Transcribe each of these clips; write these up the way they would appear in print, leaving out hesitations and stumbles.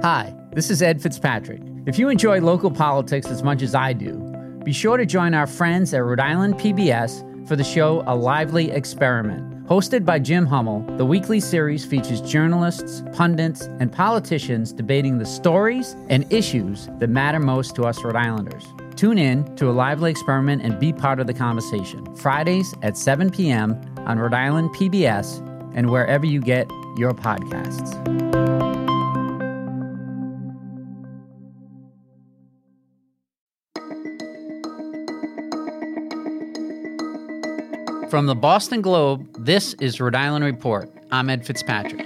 Hi, this is Ed Fitzpatrick. If you enjoy local politics as much as I do, be sure to join our friends at Rhode Island PBS for the show A Lively Experiment. Hosted by Jim Hummel, the weekly series features journalists, pundits, and politicians debating the stories and issues that matter most to us Rhode Islanders. Tune in to A Lively Experiment and be part of the conversation. Fridays at 7 p.m. on Rhode Island PBS and wherever you get your podcasts. From the Boston Globe, this is Rhode Island Report. I'm Ed Fitzpatrick.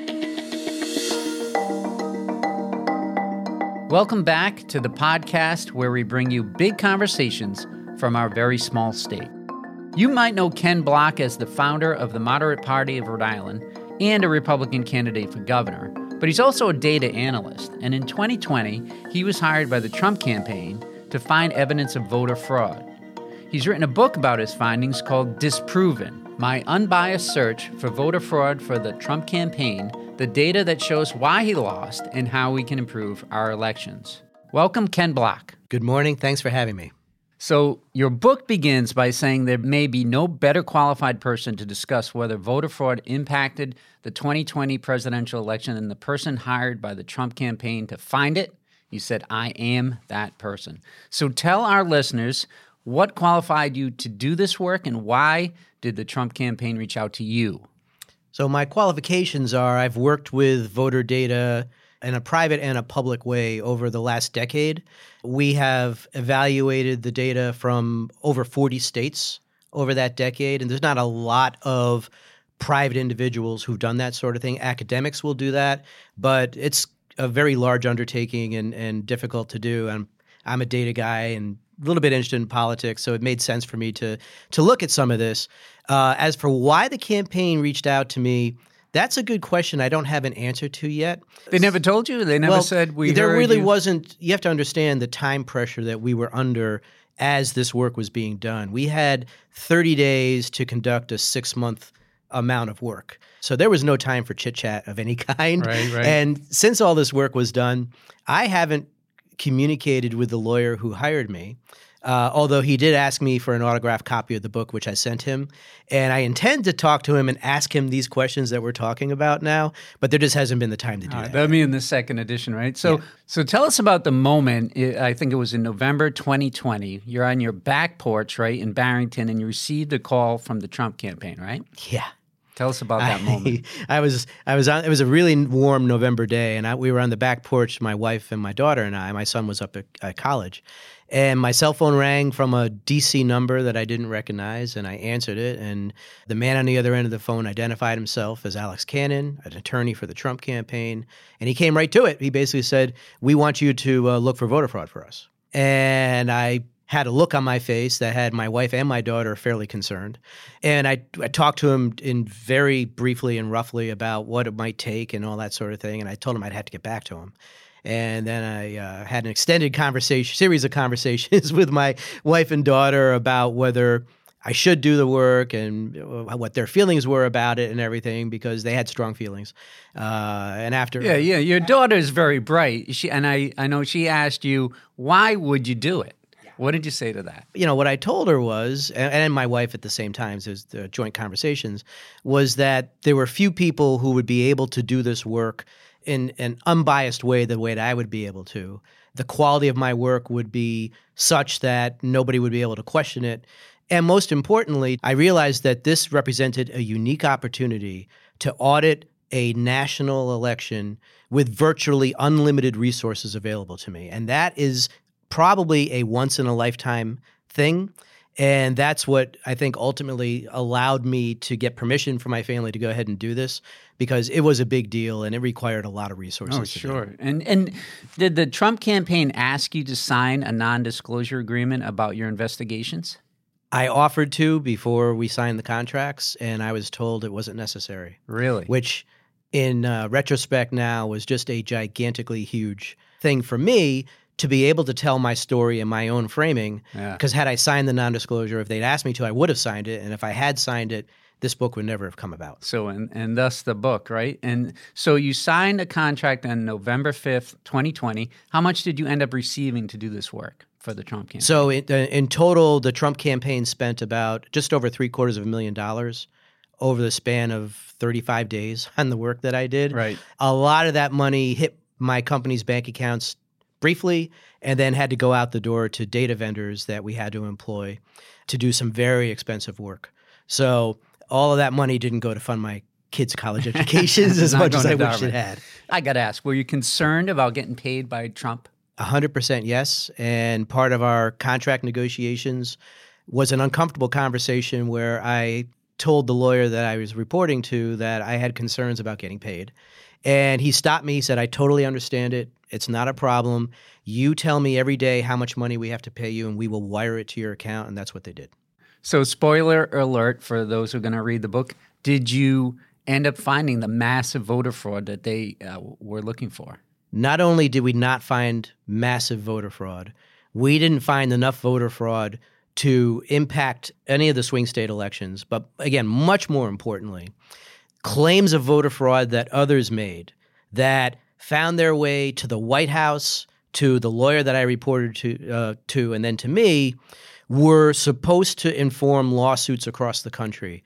Welcome back to the podcast where we bring you big conversations from our very small state. You might know Ken Block as the founder of the Moderate Party of Rhode Island and a Republican candidate for governor, but he's also a data analyst. And in 2020, he was hired by the Trump campaign to find evidence of voter fraud. He's written a book about his findings called Disproven, My Unbiased Search for Voter Fraud for the Trump Campaign, the data that shows why he lost and how we can improve our elections. Welcome, Ken Block. Good morning. Thanks for having me. So your book begins by saying there may be no better qualified person to discuss whether voter fraud impacted the 2020 presidential election than the person hired by the Trump campaign to find it. You said, I am that person. So tell our listeners, what qualified you to do this work, and why did the Trump campaign reach out to you? So my qualifications are I've worked with voter data in a private and a public way over the last decade. We have evaluated the data from over 40 states over that decade, and there's not a lot of private individuals who've done that sort of thing. Academics will do that, but it's a very large undertaking and difficult to do. I'm a data guy and a little bit interested in politics, so it made sense for me to look at some of this. As for why the campaign reached out to me, that's a good question I don't have an answer to yet. They never told you? They never said we there heard really you? wasn't. You have to understand the time pressure that we were under as this work was being done. We had 30 days to conduct a 6-month amount of work. So there was no time for chit-chat of any kind. Right. And since all this work was done, I haven't communicated with the lawyer who hired me, although he did ask me for an autographed copy of the book, which I sent him. And I intend to talk to him and ask him these questions that we're talking about now, but there just hasn't been the time to do that. That'll be in the second edition, right? So tell us about the moment. I think it was in November 2020. You're on your back porch, right, in Barrington, and you received a call from the Trump campaign, right? Yeah. Tell us about that moment. I was on. It was a really warm November day, and we were on the back porch. My wife and my daughter and I. My son was up at college, and my cell phone rang from a DC number that I didn't recognize, and I answered it. And the man on the other end of the phone identified himself as Alex Cannon, an attorney for the Trump campaign, and he came right to it. He basically said, "We want you to look for voter fraud for us." And I had a look on my face that had my wife and my daughter fairly concerned. And I talked to him in very briefly and roughly about what it might take and all that sort of thing. And I told him I'd have to get back to him. And then I had an extended series of conversations with my wife and daughter about whether I should do the work and what their feelings were about it and everything, because they had strong feelings. And after... Yeah, your daughter is very bright. I know she asked you, why would you do it? What did you say to that? You know, what I told her was, and my wife at the same time, so it was the joint conversations, was that there were few people who would be able to do this work in an unbiased way, the way that I would be able to. The quality of my work would be such that nobody would be able to question it. And most importantly, I realized that this represented a unique opportunity to audit a national election with virtually unlimited resources available to me. And that is probably a once-in-a-lifetime thing, and that's what I think ultimately allowed me to get permission from my family to go ahead and do this, because it was a big deal and it required a lot of resources. Oh, sure. And did the Trump campaign ask you to sign a non-disclosure agreement about your investigations? I offered to before we signed the contracts, and I was told it wasn't necessary. Really? Which, in retrospect now, was just a gigantically huge thing for me, to be able to tell my story in my own framing. Because had I signed the non-disclosure, if they'd asked me to, I would have signed it. And if I had signed it, this book would never have come about. So, and thus the book, right? And so you signed a contract on November 5th, 2020. How much did you end up receiving to do this work for the Trump campaign? So in total, the Trump campaign spent about just over $750,000 over the span of 35 days on the work that I did. Right. A lot of that money hit my company's bank accounts briefly and then had to go out the door to data vendors that we had to employ to do some very expensive work. So all of that money didn't go to fund my kids' college educations as much as I wish it had. I got to ask, were you concerned about getting paid by Trump? 100% yes. And part of our contract negotiations was an uncomfortable conversation where I told the lawyer that I was reporting to that I had concerns about getting paid. And he stopped me. He said, I totally understand it. It's not a problem. You tell me every day how much money we have to pay you, and we will wire it to your account. And that's what they did. So spoiler alert for those who are going to read the book. Did you end up finding the massive voter fraud that they were looking for? Not only did we not find massive voter fraud, we didn't find enough voter fraud to impact any of the swing state elections. But again, much more importantly, claims of voter fraud that others made that found their way to the White House, to the lawyer that I reported to, and then to me, were supposed to inform lawsuits across the country.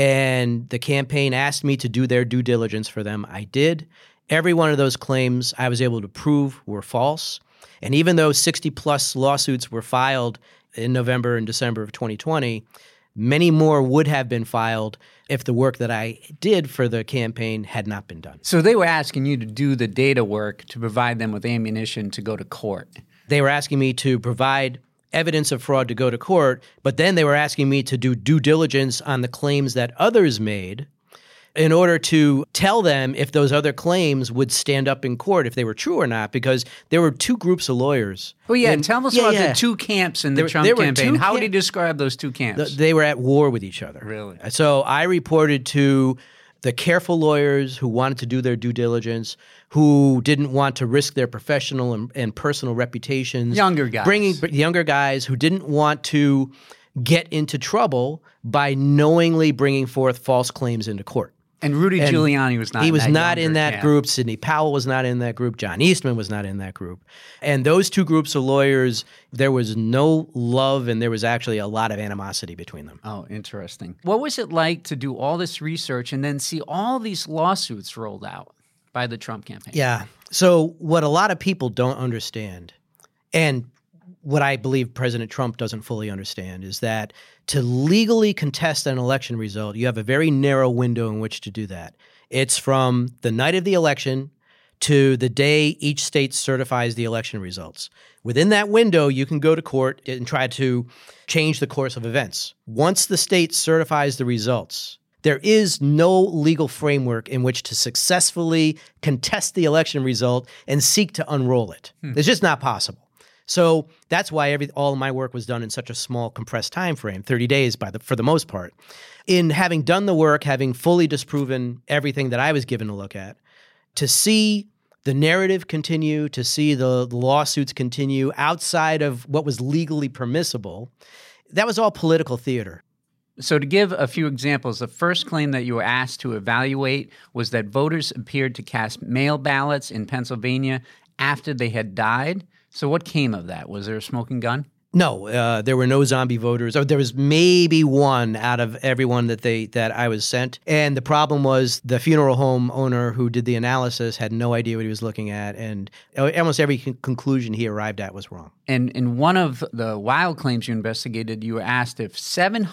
And the campaign asked me to do their due diligence for them. I did. Every one of those claims I was able to prove were false. And even though 60-plus lawsuits were filed in November and December of 2020, many more would have been filed if the work that I did for the campaign had not been done. So they were asking you to do the data work to provide them with ammunition to go to court. They were asking me to provide evidence of fraud to go to court, but then they were asking me to do due diligence on the claims that others made in order to tell them if those other claims would stand up in court, if they were true or not, because there were two groups of lawyers. Well, yeah, tell us about the two camps in the Trump campaign. How would you describe those two camps? They were at war with each other. Really? So I reported to the careful lawyers who wanted to do their due diligence, who didn't want to risk their professional and personal reputations. Younger guys. Bringing younger guys who didn't want to get into trouble by knowingly bringing forth false claims into court. And Rudy Giuliani was not in that. He was not in that group. Sidney Powell was not in that group. John Eastman was not in that group. And those two groups of lawyers, there was no love and there was actually a lot of animosity between them. Oh, interesting. What was it like to do all this research and then see all these lawsuits rolled out by the Trump campaign? Yeah. So what a lot of people don't understand, and what I believe President Trump doesn't fully understand, is that to legally contest an election result, you have a very narrow window in which to do that. It's from the night of the election to the day each state certifies the election results. Within that window, you can go to court and try to change the course of events. Once the state certifies the results, there is no legal framework in which to successfully contest the election result and seek to unroll it. It's just not possible. So that's why all of my work was done in such a small, compressed time frame, 30 days for the most part. In having done the work, having fully disproven everything that I was given to look at, to see the narrative continue, to see the lawsuits continue outside of what was legally permissible, that was all political theater. So to give a few examples, the first claim that you were asked to evaluate was that voters appeared to cast mail ballots in Pennsylvania after they had died. So what came of that? Was there a smoking gun? No, there were no zombie voters. There was maybe one out of everyone that I was sent. And the problem was the funeral home owner who did the analysis had no idea what he was looking at. And almost every conclusion he arrived at was wrong. And in one of the wild claims you investigated, you were asked if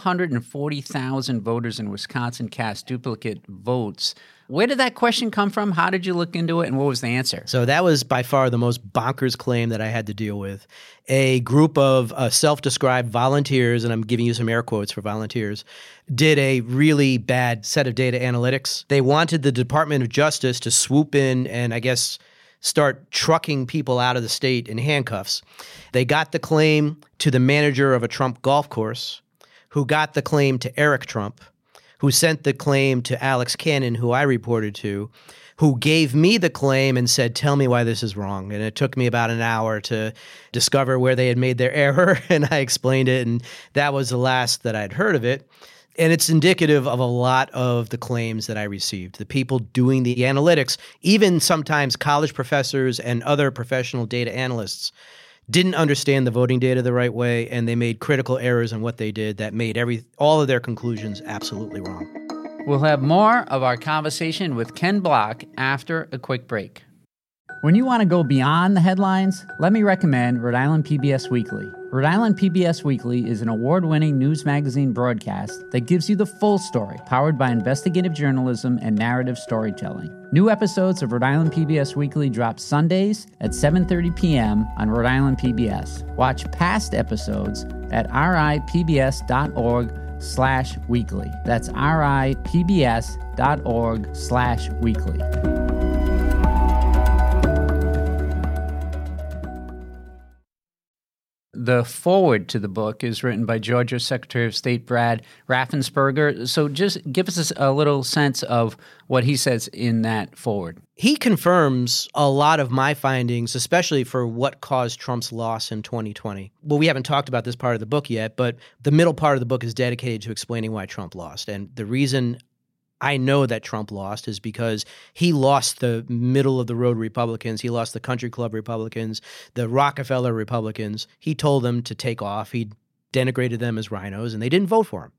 740,000 voters in Wisconsin cast duplicate votes. Where did that question come from? How did you look into it, and what was the answer? So that was by far the most bonkers claim that I had to deal with. A group of self-described volunteers, and I'm giving you some air quotes for volunteers, did a really bad set of data analytics. They wanted the Department of Justice to swoop in and, I guess, start trucking people out of the state in handcuffs. They got the claim to the manager of a Trump golf course, who got the claim to Eric Trump, who sent the claim to Alex Cannon, who I reported to, who gave me the claim and said, tell me why this is wrong. And it took me about an hour to discover where they had made their error, and I explained it, and that was the last that I'd heard of it. And it's indicative of a lot of the claims that I received. The people doing the analytics, even sometimes college professors and other professional data analysts, didn't understand the voting data the right way, and they made critical errors in what they did that made all of their conclusions absolutely wrong. We'll have more of our conversation with Ken Block after a quick break. When you want to go beyond the headlines, let me recommend Rhode Island PBS Weekly. Rhode Island PBS Weekly is an award-winning news magazine broadcast that gives you the full story, powered by investigative journalism and narrative storytelling. New episodes of Rhode Island PBS Weekly drop Sundays at 7:30 p.m. on Rhode Island PBS. Watch past episodes at ripbs.org/weekly. That's ripbs.org/weekly. The foreword to the book is written by Georgia Secretary of State Brad Raffensperger. So just give us a little sense of what he says in that foreword. He confirms a lot of my findings, especially for what caused Trump's loss in 2020. Well, we haven't talked about this part of the book yet, but the middle part of the book is dedicated to explaining why Trump lost. And the reason I know that Trump lost is because he lost the middle-of-the-road Republicans. He lost the country club Republicans, the Rockefeller Republicans. He told them to take off. He denigrated them as rhinos, and they didn't vote for him.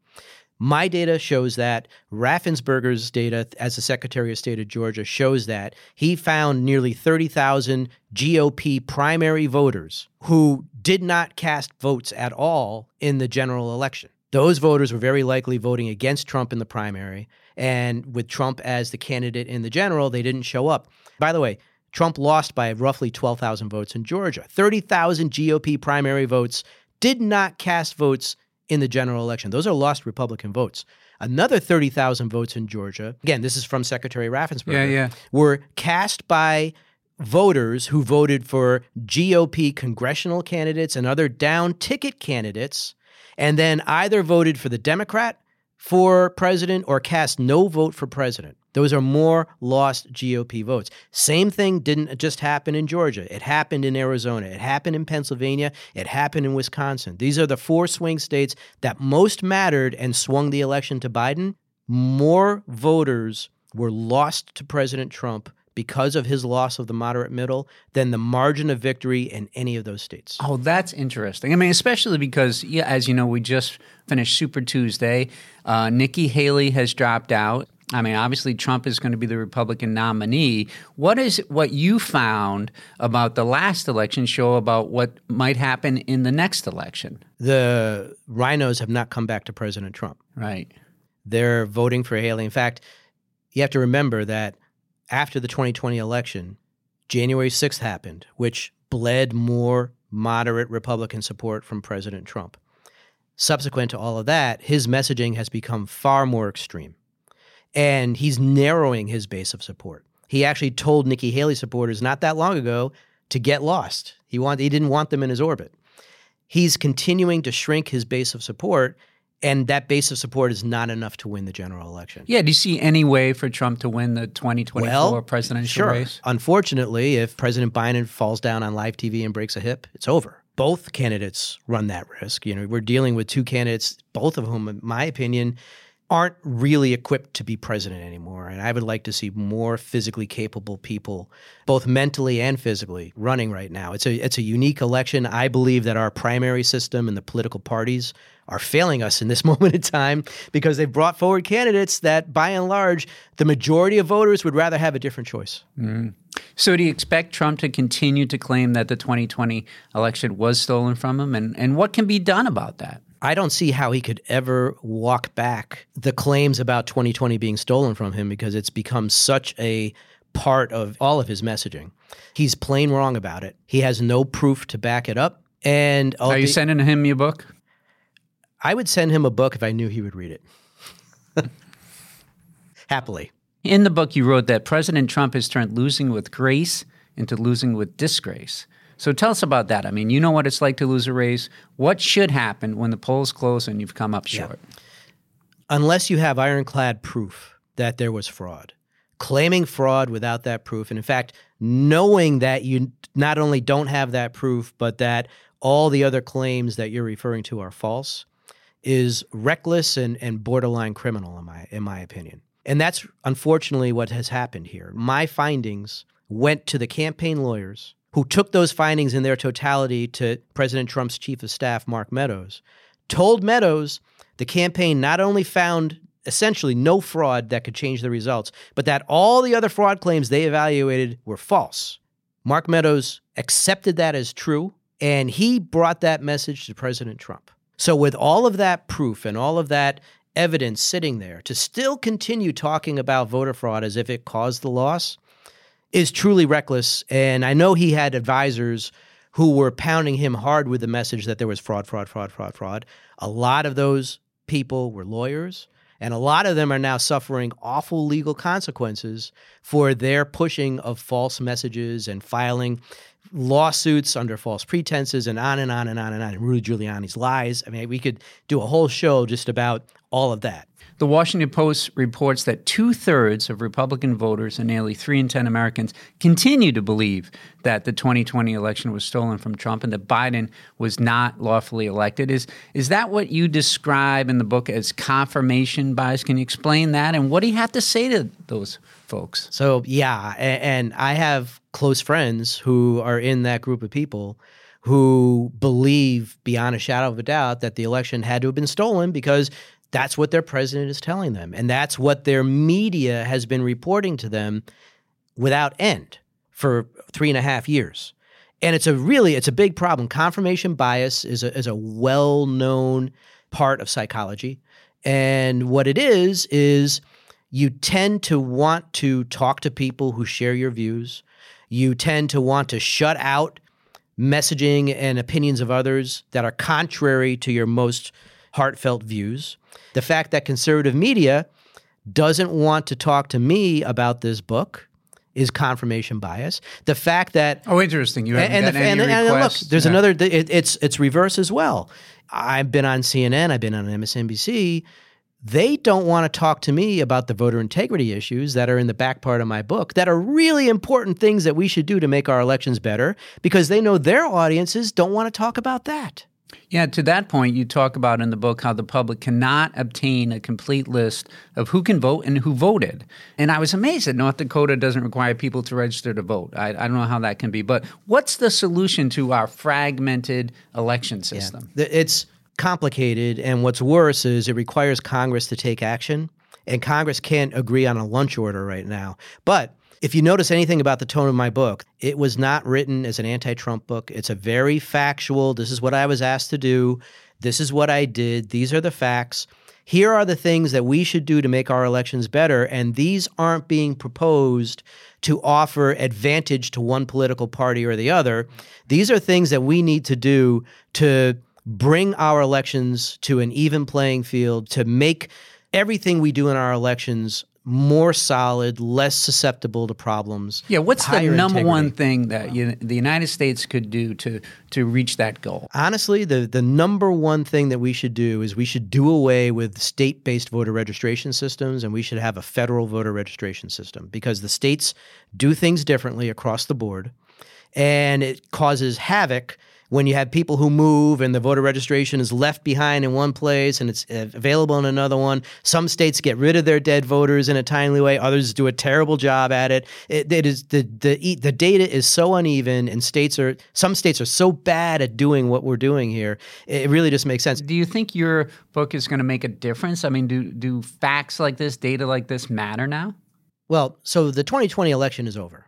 My data shows that. Raffensperger's data as the Secretary of State of Georgia shows that. He found nearly 30,000 GOP primary voters who did not cast votes at all in the general election. Those voters were very likely voting against Trump in the primary, and with Trump as the candidate in the general, they didn't show up. By the way, Trump lost by roughly 12,000 votes in Georgia. 30,000 GOP primary votes did not cast votes in the general election. Those are lost Republican votes. Another 30,000 votes in Georgia, again, this is from Secretary Raffensperger, were cast by voters who voted for GOP congressional candidates and other down-ticket candidates, and then either voted for the Democrat for president or cast no vote for president. Those are more lost GOP votes. Same thing didn't just happen in Georgia. It happened in Arizona. It happened in Pennsylvania. It happened in Wisconsin. These are the four swing states that most mattered and swung the election to Biden. More voters were lost to President Trump because of his loss of the moderate middle than the margin of victory in any of those states. Oh, that's interesting. I mean, especially because, as you know, we just finished Super Tuesday. Nikki Haley has dropped out. I mean, obviously, Trump is going to be the Republican nominee. What you found about the last election show about what might happen in the next election? The rhinos have not come back to President Trump. Right. They're voting for Haley. In fact, you have to remember that after the 2020 election, January 6th happened, which bled more moderate Republican support from President Trump. Subsequent to all of that, his messaging has become far more extreme, and he's narrowing his base of support. He actually told Nikki Haley supporters not that long ago to get lost. He didn't want them in his orbit. He's continuing to shrink his base of support, and that base of support is not enough to win the general election. Yeah, do you see any way for Trump to win the 2024 presidential race? Unfortunately, if President Biden falls down on live TV and breaks a hip, it's over. Both candidates run that risk. You know, we're dealing with two candidates, both of whom, in my opinion, aren't really equipped to be president anymore. And I would like to see more physically capable people, both mentally and physically, running right now. It's a unique election. I believe that our primary system and the political parties are failing us in this moment in time because they've brought forward candidates that, by and large, the majority of voters would rather have a different choice. Mm. So do you expect Trump to continue to claim that the 2020 election was stolen from him? And what can be done about that? I don't see how he could ever walk back the claims about 2020 being stolen from him because it's become such a part of all of his messaging. He's plain wrong about it. He has no proof to back it up. And are you sending him your book? I would send him a book if I knew he would read it. Happily. In the book, you wrote that President Trump has turned losing with grace into losing with disgrace. So tell us about that. I mean, you know what it's like to lose a race. What should happen when the polls close and you've come up short? Yeah. Unless you have ironclad proof that there was fraud. Claiming fraud without that proof, and in fact, knowing that you not only don't have that proof, but that all the other claims that you're referring to are false, is reckless and borderline criminal in my opinion. And that's unfortunately what has happened here. My findings went to the campaign lawyers who took those findings in their totality to President Trump's chief of staff, Mark Meadows, told Meadows the campaign not only found essentially no fraud that could change the results, but that all the other fraud claims they evaluated were false. Mark Meadows accepted that as true, and he brought that message to President Trump. So with all of that proof and all of that evidence sitting there, to still continue talking about voter fraud as if it caused the loss is truly reckless. And I know he had advisors who were pounding him hard with the message that there was fraud, fraud, fraud, fraud, fraud. A lot of those people were lawyers, and a lot of them are now suffering awful legal consequences for their pushing of false messages and filing lawsuits under false pretenses and on and on and on and on. And Rudy Giuliani's lies. I mean, we could do a whole show just about all of that. The Washington Post reports that 2/3 of Republican voters and nearly 3 in 10 Americans continue to believe that the 2020 election was stolen from Trump and that Biden was not lawfully elected. Is that what you describe in the book as confirmation bias? Can you explain that? And what do you have to say to those folks? So, yeah, and I have close friends who are in that group of people who believe beyond a shadow of a doubt that the election had to have been stolen because that's what their president is telling them. And that's what their media has been reporting to them without end for 3.5 years. And it's a big problem. Confirmation bias is a well-known part of psychology. And what it is you tend to want to talk to people who share your views. You tend to want to shut out messaging and opinions of others that are contrary to your most heartfelt views. The fact that conservative media doesn't want to talk to me about this book is confirmation bias. The fact that interesting. You haven't gotten any requests. Look, there's another. It's reverse as well. I've been on CNN. I've been on MSNBC. They don't want to talk to me about the voter integrity issues that are in the back part of my book that are really important things that we should do to make our elections better because they know their audiences don't want to talk about that. Yeah, to that point, you talk about in the book how the public cannot obtain a complete list of who can vote and who voted. And I was amazed that North Dakota doesn't require people to register to vote. I don't know how that can be. But what's the solution to our fragmented election system? Yeah. It's complicated, and what's worse is it requires Congress to take action, and Congress can't agree on a lunch order right now. But if you notice anything about the tone of my book, it was not written as an anti-Trump book. It's a very factual, this is what I was asked to do, this is what I did, these are the facts. Here are the things that we should do to make our elections better, and these aren't being proposed to offer advantage to one political party or the other. These are things that we need to do to bring our elections to an even playing field, to make everything we do in our elections more solid, less susceptible to problems. Yeah, what's the number one thing that the United States could do to reach that goal? Honestly, the number one thing that we should do is we should do away with state-based voter registration systems, and we should have a federal voter registration system because the states do things differently across the board, and it causes havoc when you have people who move and the voter registration is left behind in one place and it's available in another one. Some states get rid of their dead voters in a timely way. Others do a terrible job at it. It is the data is so uneven, and some states are so bad at doing what we're doing here. It really just makes sense. Do you think your book is going to make a difference? I mean, do facts like this, data like this matter now? Well, so the 2020 election is over.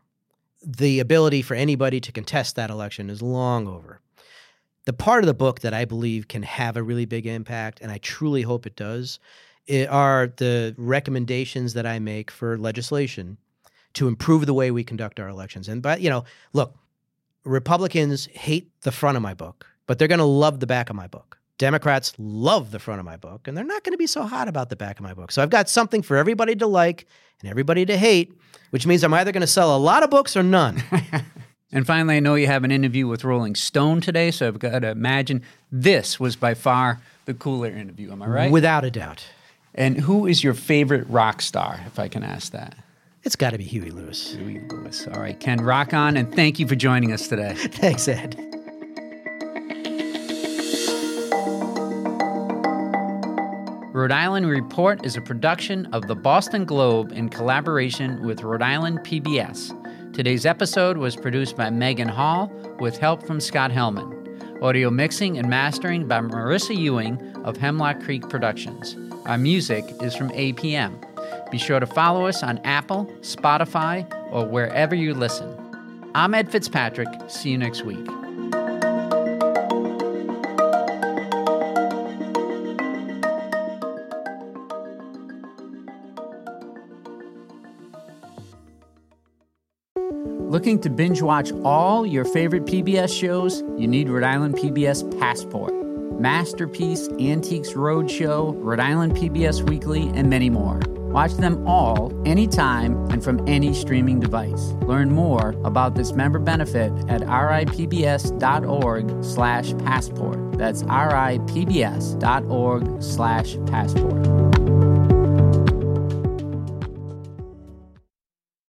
The ability for anybody to contest that election is long over. The part of the book that I believe can have a really big impact, and I truly hope it does, are the recommendations that I make for legislation to improve the way we conduct our elections. But look, Republicans hate the front of my book, but they're going to love the back of my book. Democrats love the front of my book, and they're not going to be so hot about the back of my book. So I've got something for everybody to like and everybody to hate, which means I'm either going to sell a lot of books or none. And finally, I know you have an interview with Rolling Stone today, so I've got to imagine this was by far the cooler interview. Am I right? Without a doubt. And who is your favorite rock star, if I can ask that? It's got to be Huey Lewis. Huey Lewis. All right, Ken, rock on, and thank you for joining us today. Thanks, Ed. Rhode Island Report is a production of the Boston Globe in collaboration with Rhode Island PBS. Today's episode was produced by Megan Hall with help from Scott Hellman. Audio mixing and mastering by Marissa Ewing of Hemlock Creek Productions. Our music is from APM. Be sure to follow us on Apple, Spotify, or wherever you listen. I'm Ed Fitzpatrick. See you next week. Looking to binge watch all your favorite PBS shows? You need Rhode Island PBS Passport, Masterpiece, Antiques Roadshow, Rhode Island PBS Weekly, and many more. Watch them all, anytime, and from any streaming device. Learn more about this member benefit at ripbs.org/passport. That's ripbs.org/passport.